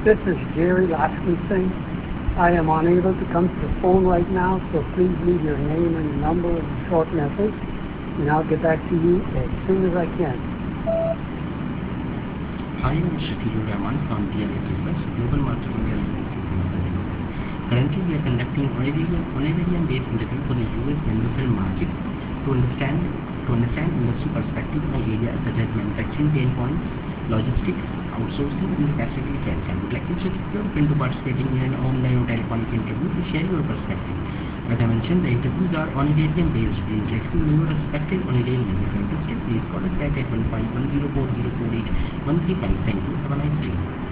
This is Jerry Laskinson. I am unable to come to the phone right now, so please leave your name and number in a short message, and I'll get back to you as soon as I can. Hi, I'm Shakilur Rahman from DLSFS, Global Master of Real Estate Consulting. Currently, we are conducting Onavarian-based interview for the US Mendoza market to understand industry perspective on areas such as manufacturing pain points, logistics, outsourcing, and the facility trends. I would like to check if you are open to participating in an online or telephonic interview to share your perspective. As I mentioned, the interviews are Onavarian based. We would like to know your perspective on a daily. If you are interested, please call us back at 15104048135. Thank you. Have a nice day.